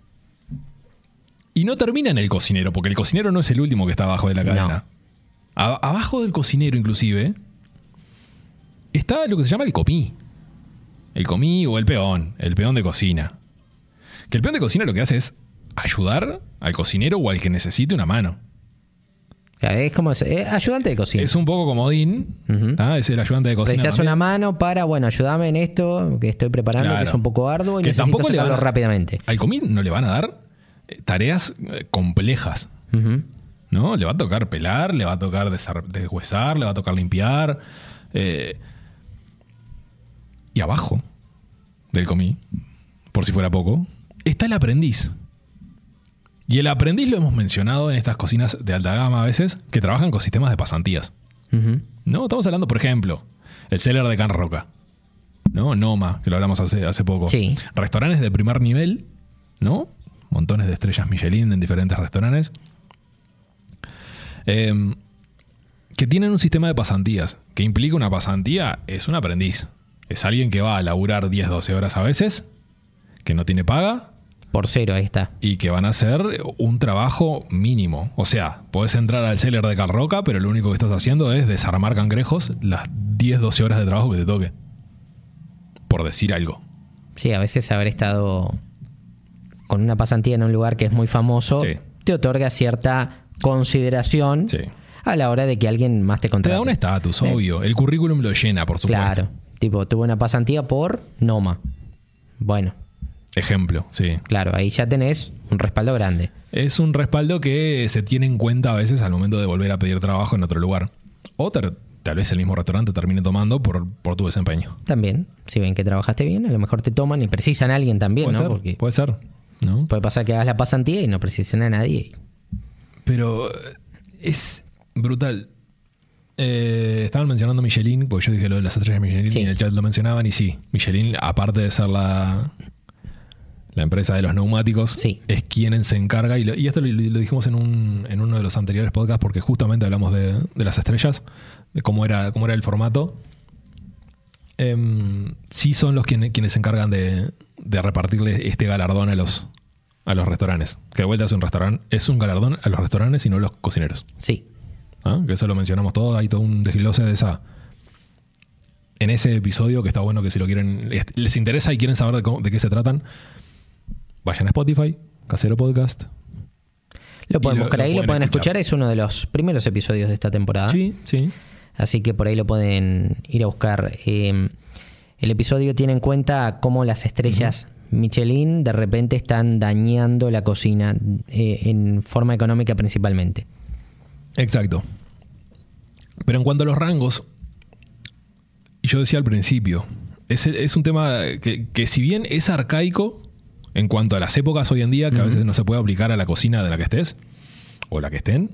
Y no termina en el cocinero, porque el cocinero no es el último que está abajo de la cadena. A- abajo del cocinero, inclusive, está lo que se llama el comí. El comí o el peón, el peón de cocina. Que el peón de cocina lo que hace es ayudar al cocinero o al que necesite una mano. Es como es, es ayudante de cocina. Es un poco comodín, Ujú. ¿ah? Es el ayudante de cocina. Precisas también. una mano para, bueno, ayúdame en esto que estoy preparando, Claro. que es un poco arduo y Que necesito tampoco le sacarlo van a- rápidamente. Al comí no le van a dar eh, tareas eh, complejas. Ujú. ¿No? Le va a tocar pelar, le va a tocar desar- deshuesar, le va a tocar limpiar. eh, y abajo del comí, por si fuera poco, está el aprendiz. Y el aprendiz lo hemos mencionado en estas cocinas de alta gama a veces, que trabajan con sistemas de pasantías. Ujú. ¿No? Estamos hablando, por ejemplo, el Cellar de Can Roca. ¿No? Noma, que lo hablamos hace, hace poco. Sí. Restaurantes de primer nivel, ¿no? Montones de estrellas Michelin en diferentes restaurantes. Eh, que tienen un sistema de pasantías. Que implica una pasantía, es un aprendiz. Es alguien que va a laburar diez, doce horas a veces, que no tiene paga Por cero, ahí está. y que van a hacer un trabajo mínimo. O sea, podés entrar al Cellar de Can Roca, pero lo único que estás haciendo es desarmar cangrejos las diez, doce horas de trabajo que te toque. Por decir algo. Sí, a veces haber estado con una pasantía en un lugar que es muy famoso Sí. te otorga cierta consideración Sí. a la hora de que alguien más te Te contrate. da un estatus, Eh, obvio. El currículum lo llena, por supuesto. Claro. Tipo, tuve una pasantía por Noma. Bueno, Ejemplo, sí. claro, ahí ya tenés un respaldo grande. Es un respaldo que se tiene en cuenta a veces al momento de volver a pedir trabajo en otro lugar. O ter- tal vez el mismo restaurante termine tomando por, por tu desempeño. También, si ven que trabajaste bien, a lo mejor te toman y precisan a alguien también, Puede ¿no? ser, Porque puede ser, ¿no? puede pasar que hagas la pasantía y no precisan a nadie. Pero eh, es brutal. Eh, estaban mencionando Michelin, porque yo dije lo de las estrellas Michelin Sí. y en el chat lo mencionaban. Y sí, Michelin, aparte de ser la, la empresa de los neumáticos, Sí. es quien se encarga. Y, lo- y esto lo, lo dijimos en, un, en uno de los anteriores podcasts, porque justamente hablamos de, de las estrellas, de cómo era, cómo era el formato. Em, sí son los quienes, quienes se encargan de, de repartirle este galardón a los, a los restaurantes. Que de vuelta es un restaurante, es un galardón a los restaurantes y no a los cocineros. Sí, ¿Ah? Que eso lo mencionamos todo, hay todo un desglose de esa. En ese episodio, que está bueno que si lo quieren, les, les interesa y quieren saber de, cómo- de qué se tratan, vayan a Spotify, Casero Podcast. lo pueden Y lo- buscar lo ahí, lo pueden pueden escuchar. escuchar. Es uno de los primeros episodios de esta temporada. Sí, sí. Así que por ahí lo pueden ir a buscar. Eh, el episodio tiene en cuenta cómo las estrellas Michelin de repente están dañando la cocina eh, en forma económica principalmente. Exacto. Pero en cuanto a los rangos, y yo decía al principio, es, es un tema que, que si bien es arcaico en cuanto a las épocas hoy en día, que a veces no se puede aplicar a la cocina de la que estés, o la que estén,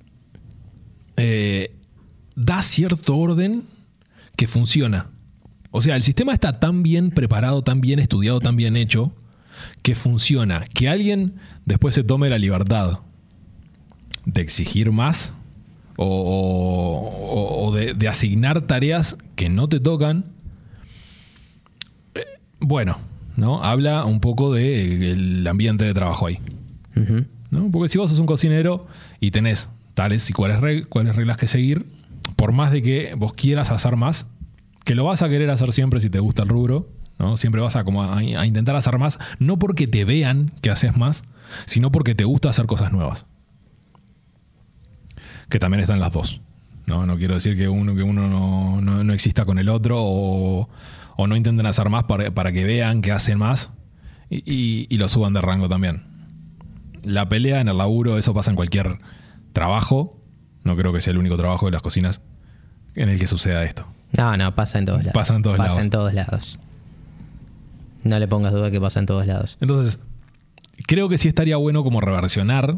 eh, da cierto orden que funciona. O sea, el sistema está tan bien preparado, tan bien estudiado, tan bien hecho, que funciona. Que alguien después se tome la libertad de exigir más o, o- o de, de asignar tareas que no te tocan. Eh, bueno, ¿no? Habla un poco del ambiente de trabajo ahí. Uh-huh. ¿No? Porque si vos sos un cocinero y tenés tales y cuáles, reg- cuáles reglas que seguir, por más de que vos quieras hacer más, que lo vas a querer hacer siempre si te gusta el rubro, ¿no? Siempre vas a, como a, a intentar hacer más, no porque te vean que haces más, sino porque te gusta hacer cosas nuevas. Que también están las dos. No, no quiero decir que uno, que uno no, no, no exista con el otro o, o no intenten hacer más para, para que vean que hacen más y, y, y lo suban de rango también. La pelea en el laburo, eso pasa en cualquier trabajo. No creo que sea el único trabajo de las cocinas en el que suceda esto. No, no, pasa en todos lados. Pasa en todos pasa lados. en todos lados. No le pongas duda que pasa en todos lados. Entonces, creo que sí estaría bueno como reversionar.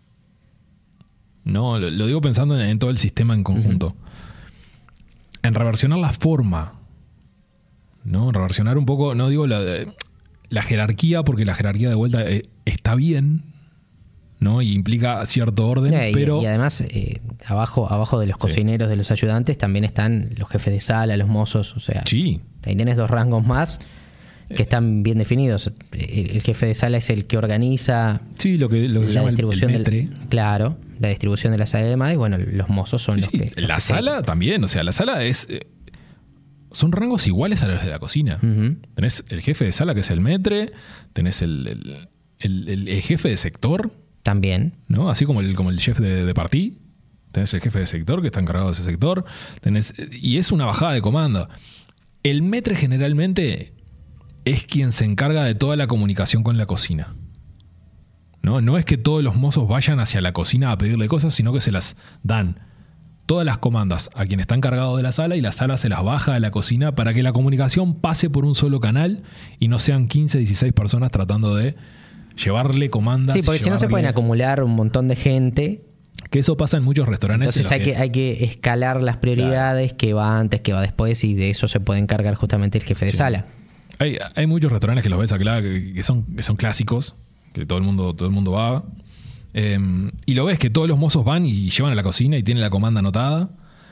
No, lo, lo digo pensando en, en todo el sistema en conjunto. Uh-huh. En reversionar la forma. ¿No? Reversionar un poco, no digo la, la jerarquía, porque la jerarquía de vuelta eh, está bien, ¿no? Y implica cierto orden, eh, pero... Y, y además, eh, abajo, abajo de los cocineros, sí, de los ayudantes, también están los jefes de sala, los mozos, o sea... Sí. Ahí tenés dos rangos más que están bien definidos. El, el jefe de sala es el que organiza... Sí, lo que, lo que la llama distribución el, el metre. Del, claro, la distribución de la sala y demás, y bueno, los mozos son sí, los sí. que... Los la que sala se... también, o sea, la sala es... Eh, son rangos iguales a los de la cocina. Uh-huh. Tenés el jefe de sala, que es el metre, tenés el, el, el, el, el jefe de sector... También. ¿No? Así como el, como el chef de, de partí. Tenés el jefe de sector que está encargado de ese sector. Tenés, y es una bajada de comando. El metre generalmente es quien se encarga de toda la comunicación con la cocina. ¿No? No es que todos los mozos vayan hacia la cocina a pedirle cosas, sino que se las dan todas las comandas a quien está encargado de la sala y la sala se las baja a la cocina para que la comunicación pase por un solo canal y no sean quince, dieciséis personas tratando de llevarle comandas. Sí, porque llevarle... si no se pueden acumular un montón de gente. Que eso pasa en muchos restaurantes. Entonces hay que... que hay que escalar las prioridades, claro, que va antes, que va después, y de eso se puede encargar justamente el jefe de sí. sala. Hay, hay muchos restaurantes que los ves acá que, que, son, que son clásicos, que todo el mundo, todo el mundo va. Eh, y lo ves que todos los mozos van y llevan a la cocina y tienen la comanda anotada.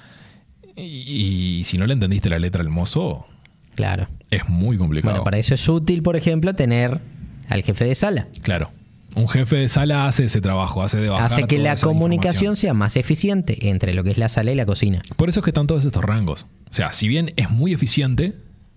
Y, y si no le entendiste la letra al mozo, claro, es muy complicado. Bueno, para eso es útil, por ejemplo, tener al jefe de sala. Claro. Un jefe de sala hace ese trabajo, hace de bajar hace que la comunicación sea más eficiente entre lo que es la sala y la cocina. Por eso es que están todos estos rangos. O sea, si bien es muy eficiente,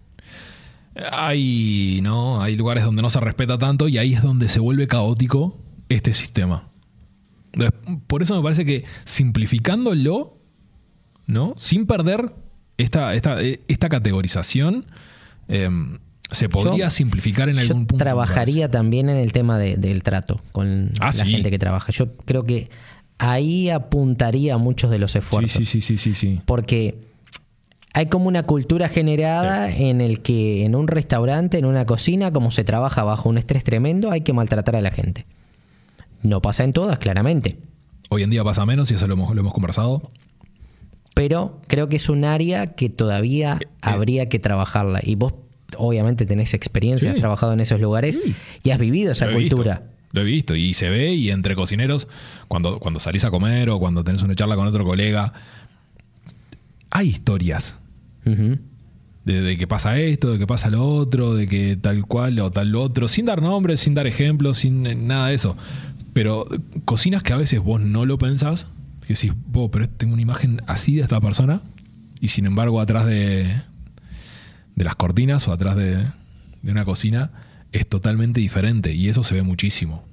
hay, ¿no? hay lugares donde no se respeta tanto y ahí es donde se vuelve caótico este sistema. Entonces, por eso me parece que simplificándolo, ¿no? Sin perder esta, esta, esta categorización, eh, se podría yo, simplificar en algún yo punto. Yo trabajaría también en el tema de, del trato con ah, la sí. gente que trabaja. Yo creo que ahí apuntaría muchos de los esfuerzos. Sí, sí, sí, sí, sí, sí. Porque hay como una cultura generada sí. en el que en un restaurante, en una cocina, como se trabaja bajo un estrés tremendo, hay que maltratar a la gente. No pasa en todas, claramente. Hoy en día pasa menos y eso lo hemos, lo hemos conversado. Pero creo que es un área que todavía eh, habría que trabajarla. Y vos obviamente tenés experiencia, sí. has trabajado en esos lugares sí. y has vivido esa lo cultura. Visto, lo he visto y se ve, y entre cocineros, cuando, cuando salís a comer o cuando tenés una charla con otro colega, hay historias. Uh-huh. De, de que pasa esto, de que pasa lo otro, de que tal cual o tal lo otro, sin dar nombres, sin dar ejemplos, sin nada de eso. Pero cocinas que a veces vos no lo pensás, que decís, vos, pero tengo una imagen así de esta persona, y sin embargo atrás de, de las cortinas o atrás de, de una cocina es totalmente diferente, y eso se ve muchísimo.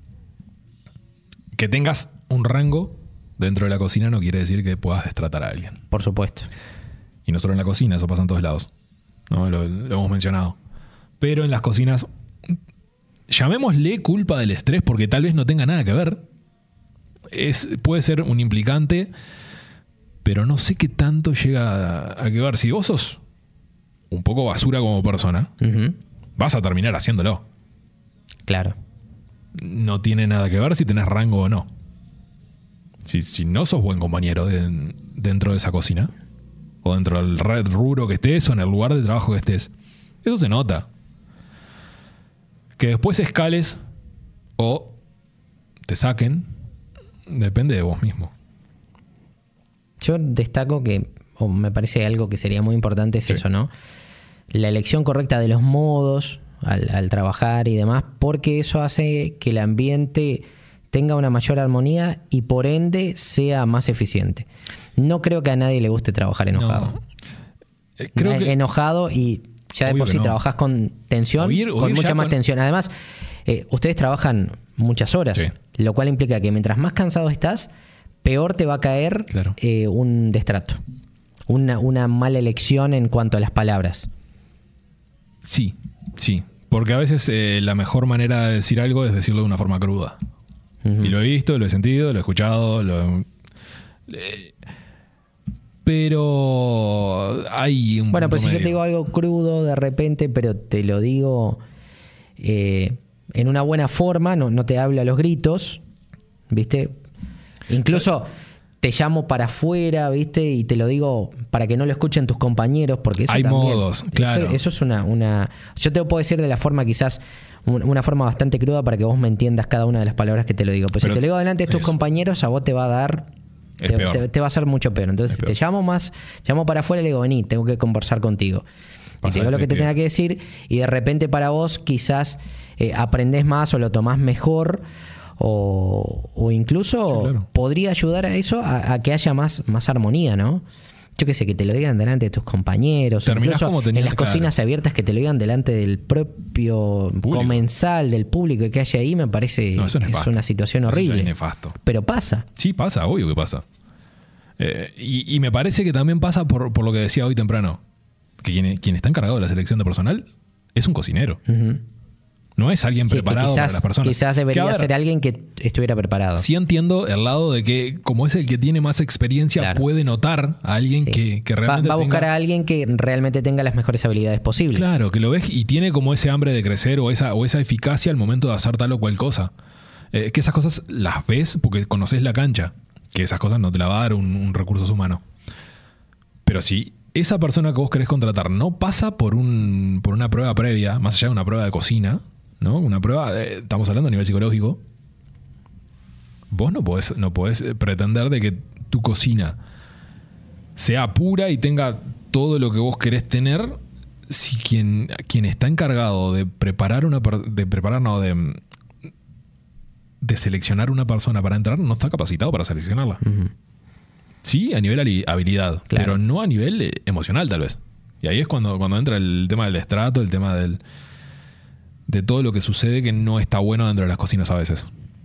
Que tengas un rango dentro de la cocina no quiere decir que puedas destratar a alguien. Por supuesto. Y no solo en la cocina, eso pasa en todos lados, ¿no? Lo, lo hemos mencionado. Pero en las cocinas, llamémosle culpa del estrés porque tal vez no tenga nada que ver. Es, puede ser un implicante, pero no sé qué tanto llega a, a que ver. Si vos sos un poco basura como persona, uh-huh. vas a terminar haciéndolo. Claro. No tiene nada que ver si tenés rango o no. Si, si no sos buen compañero de, dentro de esa cocina, o dentro del rubro que estés, o en el lugar de trabajo que estés, eso se nota. Que después escales o te saquen, depende de vos mismo. Yo destaco que, o me parece algo que sería muy importante, es sí. eso, ¿no? La elección correcta de los modos, al, al trabajar y demás, porque eso hace que el ambiente tenga una mayor armonía y por ende sea más eficiente. No creo que a nadie le guste trabajar enojado. No. Eh, creo que... Enojado y ya de Obvio por sí no. trabajás con tensión, Oír- con oír mucha ya más con- tensión. Además, eh, ustedes trabajan muchas horas, Sí. lo cual implica que mientras más cansado estás, peor te va a caer Claro. eh, un destrato. Una, una mala elección en cuanto a las palabras. Sí, sí. Porque a veces eh, la mejor manera de decir algo es decirlo de una forma cruda. Ujú. Y lo he visto, lo he sentido, lo he escuchado, lo... eh, pero hay un... Bueno, punto pues si yo medio. te digo algo crudo de repente, pero te lo digo eh, en una buena forma, no, no te hablo a los gritos, ¿viste? Incluso te llamo para afuera, ¿viste? Y te lo digo para que no lo escuchen tus compañeros, porque eso Hay también... modos, claro. Eso, eso es una, una... Yo te lo puedo decir de la forma quizás... un- Una forma bastante cruda para que vos me entiendas cada una de las palabras que te lo digo. Pues Pero si te lo digo delante de tus eso. compañeros, a vos te va a dar... Es Te, peor. te- te va a ser mucho peor. Entonces, Es si peor. te llamo más, llamo para afuera y le digo, vení, tengo que conversar contigo. Y Pasa te digo lo que que te te- tenga que decir, y de repente para vos quizás eh, aprendés más o lo tomás mejor, o, o incluso Sí, claro. podría ayudar a eso, a, a que haya más, más armonía, ¿no? Yo qué sé, que te lo digan delante de tus compañeros, Terminás incluso como tenías, en las cocinas claro. abiertas que te lo digan delante del propio Público. comensal, del público que haya ahí, me parece No, eso es que es nefasto. una situación Eso ya horrible. es nefasto. Pero pasa. Sí, pasa, obvio que pasa. Eh, y, y me parece que también pasa por, por lo que decía hoy temprano. Que quien, quien está encargado de la selección de personal es un cocinero. Ujú. No es alguien Sí, que preparado para quizás, las personas. quizás Que, debería a ver, ser alguien que estuviera preparado. Sí entiendo el lado de que, como es el que tiene más experiencia, Claro. puede notar a alguien Sí. que, que va, realmente va a buscar tenga- a alguien que realmente tenga las mejores habilidades posibles. Claro, que lo ves y tiene como ese hambre de crecer o esa, o esa eficacia al momento de hacer tal o cual cosa. Eh, que esas cosas las ves porque conoces la cancha. Que esas cosas no te la va a dar un, un recurso humano. Pero si esa persona que vos querés contratar no pasa por, un, por una prueba previa, más allá de una prueba de cocina, ¿no? Una prueba, eh, estamos hablando a nivel psicológico, vos no podés, no podés pretender de que tu cocina sea pura y tenga todo lo que vos querés tener si quien, quien está encargado de preparar una per- de preparar no de, de seleccionar una persona para entrar no está capacitado para seleccionarla. Ujú. Sí, a nivel ali- habilidad, Claro. pero no a nivel eh, emocional tal vez. Y ahí es cuando, cuando entra el tema del destrato, el tema del de todo lo que sucede que no está bueno dentro de las cocinas a veces.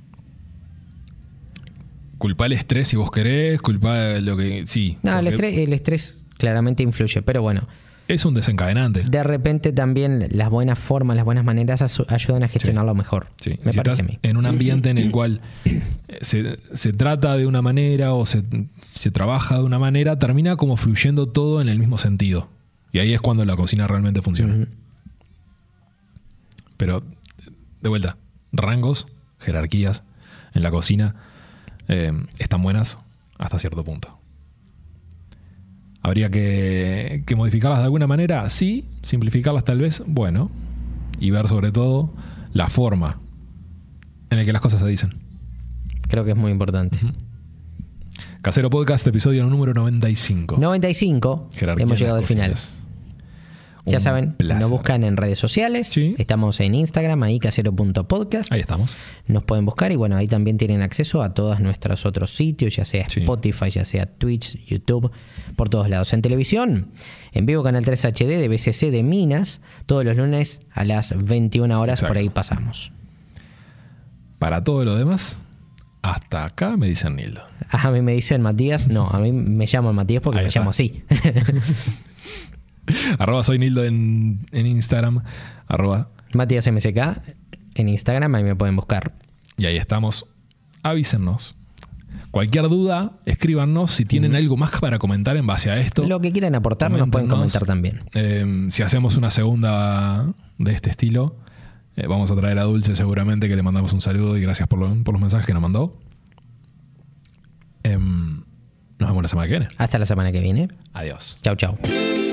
Culpa el estrés si vos querés, culpa lo que... Sí. No, el porque estrés, el estrés claramente influye, pero bueno, es un desencadenante. de repente también las buenas formas, las buenas maneras asu- ayudan a gestionarlo mejor. Sí. Me Si parece a estás mí. en un ambiente en el cual se, se trata de una manera o se, se trabaja de una manera, termina como fluyendo todo en el mismo sentido. Y ahí es cuando la cocina realmente funciona. Ujú. Pero, de vuelta, rangos, jerarquías en la cocina eh, están buenas hasta cierto punto. ¿Habría que, que modificarlas de alguna manera? Sí. ¿Simplificarlas tal vez? Bueno. Y ver sobre todo la forma en la que las cosas se dicen. Creo que es muy importante. Casero Podcast, episodio número noventa y cinco. noventa y cinco, Jerarquía hemos en llegado al las final. cocinas. Ya Un saben, placer. nos buscan en redes sociales. Sí. Estamos en Instagram, ahí casero punto podcast. Ahí estamos. Nos pueden buscar y bueno, ahí también tienen acceso a todos nuestros otros sitios, ya sea Sí. Spotify, ya sea Twitch, YouTube, por todos lados. En televisión, en vivo Canal tres H D de B C C de Minas, todos los lunes a las veintiuna horas, Exacto. por ahí pasamos. Para todo lo demás, hasta acá me dicen Nildo. A mí me dicen Matías, no, a mí me llaman Matías porque Ahí me está. llamo así. Arroba soy Nildo en, en Instagram. Arroba. Matías M C K en Instagram, ahí me pueden buscar. Y ahí estamos. Avísennos. Cualquier duda, escríbanos. Si tienen algo más para comentar en base a esto. Lo que quieran aportar nos pueden coméntenos. comentar también. Eh, si hacemos una segunda de este estilo, eh, vamos a traer a Dulce seguramente, que le mandamos un saludo y gracias por, lo- por los mensajes que nos mandó. Em, nos vemos la semana que viene. Hasta la semana que viene. Adiós. Chau, chau.